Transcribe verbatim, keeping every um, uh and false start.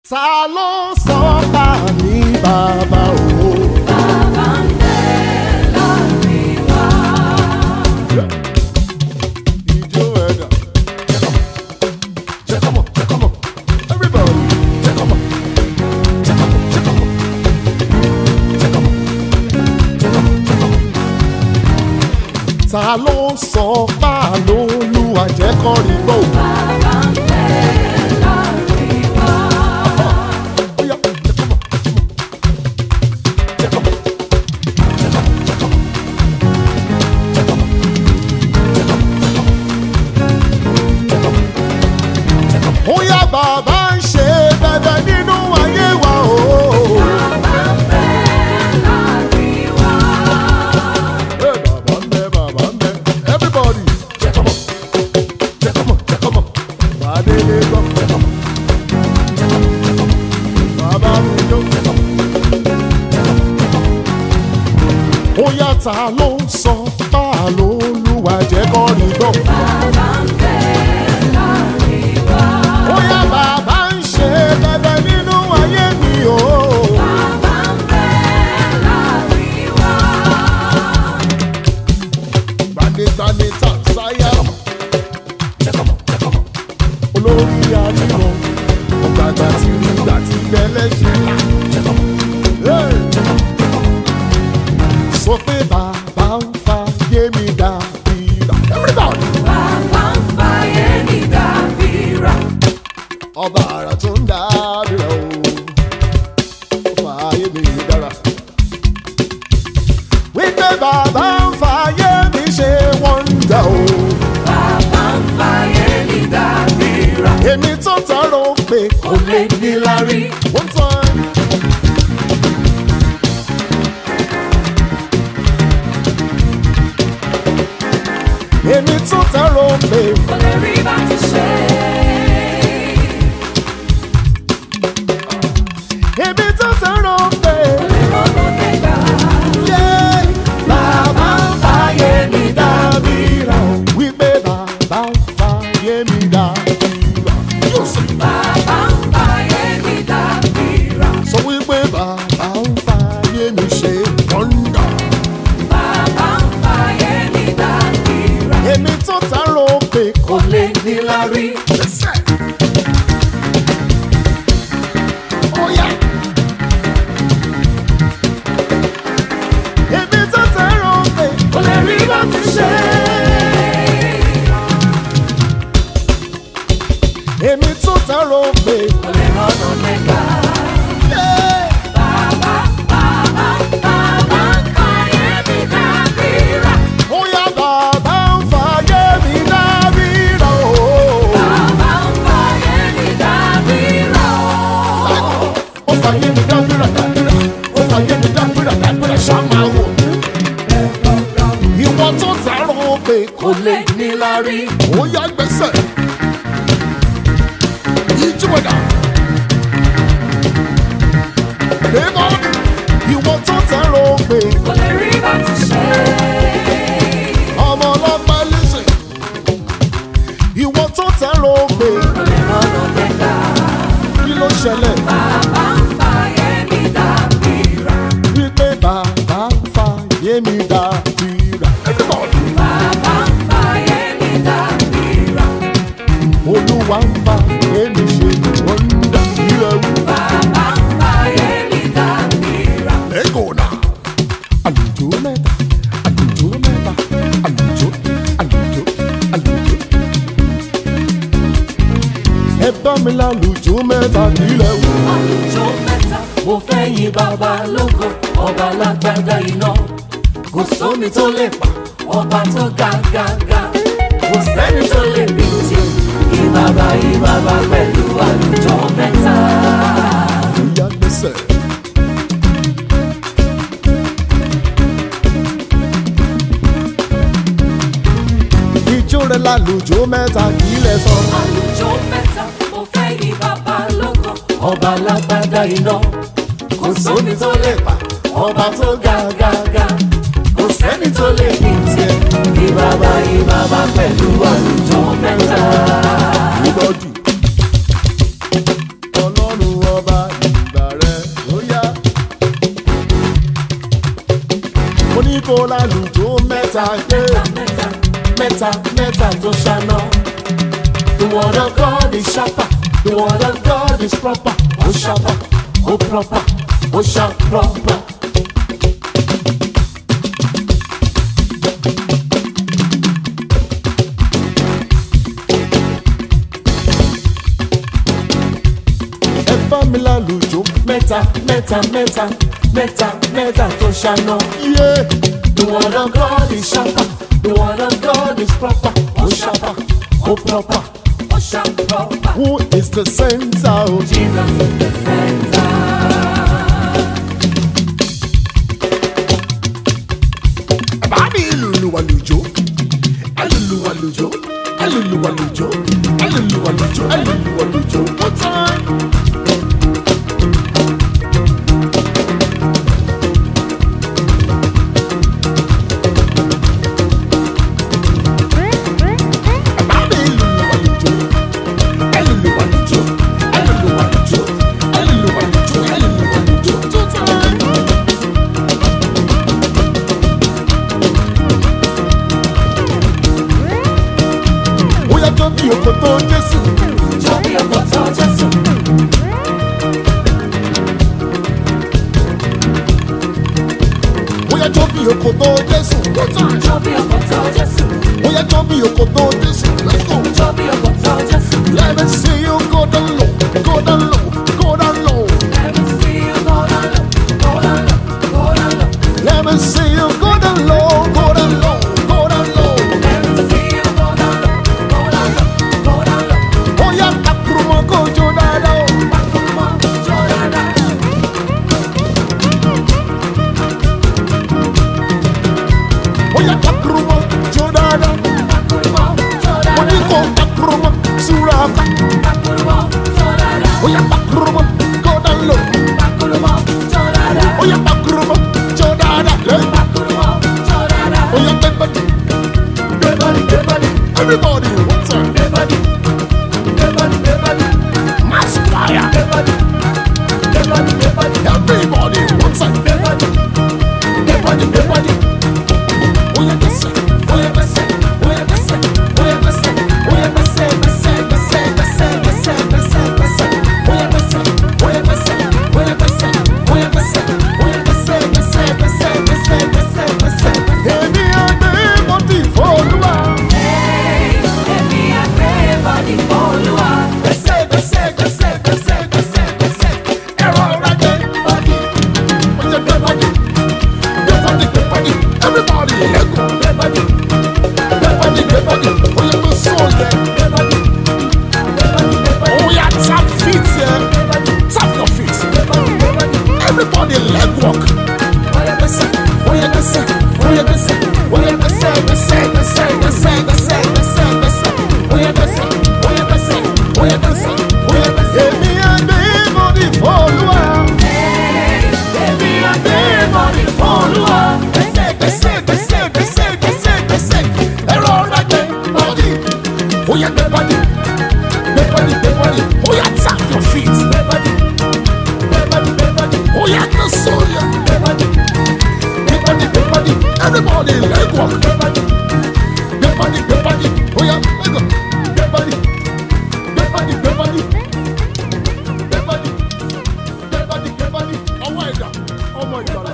Ta ló sọ bá mi bàbá o? Bàbá ń bẹ láàrin wa. Ìjó ẹ̀dá. Check 'em up, check 'em up. Everybody, check 'em up. Check 'em up, check 'em up. Check 'em up. Check 'em up, check 'em up. Ta ló sọ bá l'Olúwa jẹ́ kó rí gbọ́? Bàbá ń bẹ láàrin wa. Oh yeah, check 'em up, check 'em up. Check 'em up. Check 'em up, check 'em up. Check 'em up. Check 'em up. Check 'em up. Check 'em up. Ó yá bàbá ń ṣe bẹ̀bẹ̀ nínú ayé wa o. Bàbá ń bẹ láàrin wa. Hey, bàbá ń bẹ, bàbá ń bẹ. Everybody, check 'em up. Check 'em up, check 'em up. Bàdélé gbọ́. Check 'em up. Check 'em up, check 'em up. Bàbá mi jó. Check 'em up. Check 'em up, check 'em up. Ó yá ta ló ń sọ bá l'Olúwa jẹ́ kó rí gbọ́? Bàbá ń bẹ láàrin wa. Ó yá bàbá ń ṣe bẹ̀bẹ̀ nínú ayé mi o. Bàbá ń bẹ láàrin wa. Gbadegbade ta sáyà. Check 'em up, check 'em up. Olórí àdìgbò ọ̀gbàgbà tí nígbà tí gbẹlẹ́ṣẹ̀ là. Check 'em up. Hey! Check 'em up, check 'em up. Sọ pé bàbá ń fa yé mi dàbí rà. Everybody! Bàbá ń fàyè mi dàbíra. Ọba àrà tó ń dàbí rà o. Ó fa ayé mi dára. Wípé bàbá ń fa ayé mi ṣe wọ́ndà o. Bàbá ń fàyè mi dàbíra. Èmi tó tọrọ pé Kò lè níláárí. one time. Èmi tó tọrọ pé Kò lè rí bá ti ṣe. èmi tó tọrọ pé Kò lè rọ́nà gbẹ̀gbà. yé bàbá ń fàyè mi dàbí rà o. Wípé bàbá ń fàyè mi dàbí rà. Yóò sì Bàbá ń fàyè mi dàbíra. sọ wípé bàbá ń fàyè mi ṣe wọ́ndà. Bàbá ń fàyè mi dàbíra. Èmi tó tọrọ pé Kò lè níláárí. lẹ́sẹ̀. Ó yá. Èmi tó tọrọ pé Kò lè rí bá ti ṣe. èmi tó tọrọ pé Kò lè rọ́nà gbẹ̀gbà. yeah. Bàbá, bàbá, bàbá ń fàyè mi dàbíra. Ó yá bàbá ń fàyè mi dàbí rà o. Bàbá ń fàyè mi dàbíra. Ó fàyè mi dàbí rà dàbí rà. Ó fàyè mi dàbí rà dàbí rà ṣáma wò. Ìwọ tó tọrọ pé Kò lè níláárí. ó yá gbèsè. Ìjìwọ̀dà. Bébọ̀ ìwọ tó tọrọ pé Kò lè rí bá ti ṣe. ọmọ ọlọ́pàá lẹ́sẹ̀. Ìwọ tó tọrọ pé Kò lè rọ́nà gbẹ̀gbà. kí ló ṣẹlẹ̀? Bàbá ń fàyè mi dàbíra. Wípé bàbá ń fàyè mi dàbí rà. Everybody. Bàbá ń fàyè mi dàbíra. Olúwa ń fàyè mi ṣe wọ́ndà ìrẹ̀wù. Bàbá ń fàyè mi dàbíra. Lẹ́gọ̀ọ́nà. Àlùjọ mẹ́ta, àlùjọ mẹ́ta, àlùjọ, àlùjọ, àlùjọ. Ẹ bá mi lálùjọ mẹ́ta nílẹ̀ wò. Àlùjọ mẹ́ta, mo fẹ́ yìn bàbá lógo, ọba lágbádá iná. Kò sómi tó lè pa, ọba tó ga ga ga. Kò sẹ́ni tó lè bí tiẹ̀. Yìn bàbá, yìn bàbá pẹ̀lú àlùjọ mẹ́ta. Ìyá gbèsè. Ìjó rẹ̀ lálùjọ mẹ́ta nílẹ̀ sọ. Àlùjọ mẹ́ta, mo fẹ́ yìn bàbá lógo, ọba lágbádá iná. Kò sómi tó lè pa, ọba tó ga ga ga. Kò sẹ́ni tó lè bí tiẹ̀. Yìn bàbá, yìn bàbá pẹ̀lú àlùjọ mẹ́ta. Ìgbọ́dù. Ọlọ́run ọba. mẹ́ta mẹ́ta mẹ́ta mẹ́ta tó ṣáná. The word of God is sharper, the word of God is proper. Oh sharper, oh proper, oh sharp proper. mi lálùjọ. Mẹ́ta mẹ́ta mẹ́ta mẹ́ta mẹ́ta tó ṣáná. Yeah. The word of God is sharper, the word of God is proper. Oh sharper, oh proper, oh sharp proper. Who is the center? Oh, Jesus is the center. Bàbí lulu àlùjọ, àlùlù àlùjọ, àlùlù àlùjọ, àlùlù àlùjọ, àlùlù àlùjọ. One time. Jọ́bí òkòtò Jésù. Jọ́bí òkòtò Jésù. Bóyá jọ́bí òkòtò Jésù. Jọ́bí òkòtò Jésù. Bóyá jọ́bí òkòtò Jésù. Let's go. Jọ́bí òkòtò Jésù. Let me see you go down low, go down low, go down low. Let me see you go down low, go down low, go down low. Let me see you go down low, go down low, go down low. Let me see you go down low, go down low, go down low. Bóyá takurumọ kò jó dáadáa o. Takurumọ jó dáadáa. Bóyá takurumọ jó dáadáa. Takurumọ jó dáadáa. Wọ́n ní kò takurumọ súra ká. Takurumọ jó dáadáa. Bóyá takurumọ go down low. Takurumọ jó dáadáa. Bóyá takurumọ jó dáadáa. Takurumọ jó dáadáa. Bóyá gbẹ́gbẹ́dì. Gbẹ́bọ̀dì gbẹ́bọ̀dì. Everybody, one time. Gbẹ́bọ̀dì gbẹ́bọ̀dì gbẹ́bọ̀dì. Mass fire. Gbẹ́bọ̀dì gbẹ́bọ̀dì gbẹ́bọ̀dì. Everybody, one time. Gbẹ́bọ̀dì gbẹ́bọ̀dì gbẹ́bọ̀dì. Oya gbèsè, Oya gbèsè, oya gbèsè, oya gbèsè, oya gbèsè, gbèsè, gbèsè, gbèsè, gbèsè, gbèsè, gbèsè. Oya gbèsè, oya gbèsè, oya gbèsè, oya gbèsè, oya gbèsè, gbèsè, gbèsè, gbèsè, gbèsè, gbèsè, gbèsè. èmi àgbẹ̀ bọ́dì fọ́ọ̀lùwà. Èmi àgbẹ̀ bọ́dì fọ́ọ̀lùwà. Gbèsè, gbèsè, gbèsè, gbèsè, gbèsè, gbèsè. Ẹ̀rọ ọ̀rẹ́dẹ̀ bọ́dì. Oya gbẹ bọ́dì, gbẹ bọ́dì, gbẹ bọ́dì. Everybody, lẹ́gùn. Gbé bọ́dì, Gbẹ bọ́dì, gbẹ bọ́dì. Oya gbẹ sóòlẹ̀. gbé bọ́dì, gbé bọ́dì, gbé bọ́dì, Oya tap feet yẹ. gbé bọ́dì, Tap your feet. gbé bọ́dì, gbé bọ́dì. Everybody, leg walk. Oya gbèsè, oya gbèsè, oya gbèsè, oya gbèsè, gbèsè, gbèsè, gbèsè, gbèsè, gbèsè, gbèsè. Oya gbèsè, oya gbèsè, oya gbèsè, oya gbèsè. Èmi àgbẹ̀ bọ́dì fọ́ọ̀lùwà. Èmi àgbẹ̀ bọ́dì fọ́ọ̀lùwà. Gbèsè, gbèsè, gbèsè, gbèsè, gbèsè, gbèsè. Ẹ̀rọ ọ̀rẹ́dẹ̀ bọ́dì. Oya gbẹ bọ́dì. Gbẹ bọ́dì, gbẹ bọ́dì. Oya tap your feet. Gbé bọ́dì, gbé bọ́dì, gbé bọ́dì, Oya gbẹ sóòlẹ̀. gbé bọ́dì, Gbẹ bọ́dì, gbẹ bọ́dì. Everybody, leg walk. gbé bọ́dì, Gbẹ bọ́dì, gbẹ bọ́dì. Oya leg walk. Gbẹ bọ́dì. Gbẹ bọ́dì, gbẹ bọ́dì. Gbẹ bọ́dì. Gbẹ bọ́dì, gbẹ bọ́dì. Ọwọ́ ẹ̀dá, ọmọ ìgbàlá.